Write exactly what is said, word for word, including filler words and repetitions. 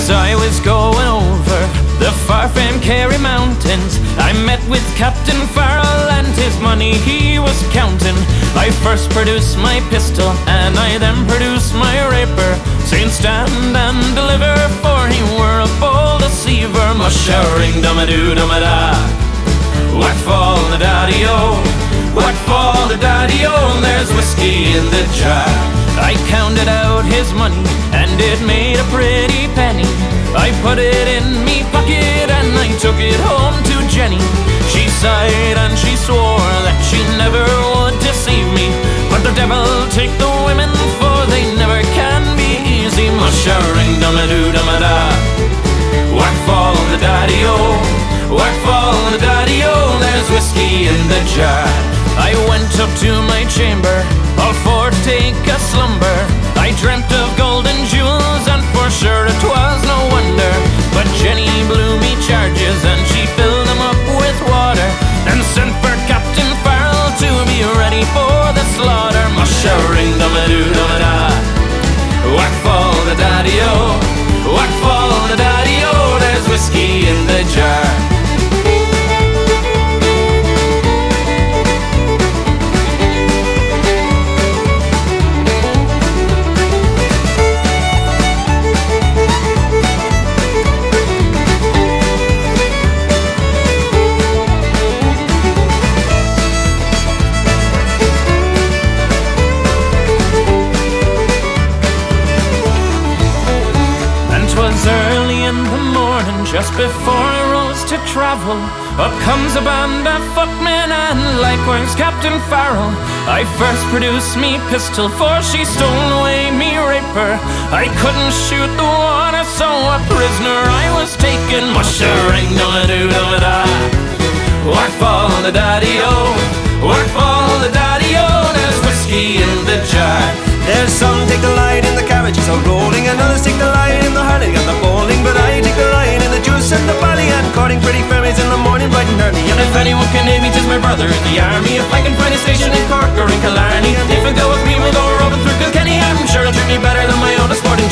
As I was going over the far-famed Kerry Mountains, I met with Captain Farrell and his money he was counting. I first produced my pistol and I then produced my rapier, saying stand and deliver, for he were a bold deceiver. Mushering dum-a-doo dum-a-da, whack fall the daddy-o, whack fall the daddy-o, there's whiskey in the jar. I counted out his money and it made a pretty penny. I put it in me pocket and I took it home to Jenny. She sighed and she swore that she never would deceive me, but the devil take the women, for they never can be easy. Mushering dum-a-doo dum-a-da, whack fall the daddy-o, whack fall the daddy-o, there's whiskey in the jar. I went up to my chamber, all for to take a slumber. I dreamt of golden jewels, and for sure it was no wonder. But Jenny blew me charges, and she filled them up with water, and sent for Captain Farrell to be ready for the slaughter. Mushering dum-a-doo dum-a-da, whack fall the daddy-o, whack fall the daddy-o, there's whiskey in the jar. Just before I rose to travel, up comes a band of footmen and likewise Captain Farrell. I first produced me pistol, for she stole away me rapier. I couldn't shoot the water, so a prisoner I was taken. Mushering dum-a-doo dum-a-da, whack fall the daddy-o, whack fall the daddy-o, there's whiskey in the jar. There's some take the line in the carriages are rolling, and others take the line in the hurling and the bowling, but I take the line in the juice and the barley, and courting pretty fairies in the morning bright and early. And if anyone can name me, 'tis my brother in the army. If I can find a station in Cork or in Killarney, if I go with me, we'll go roving through Kilkenny. I'm sure he'll treat me better than my own sporting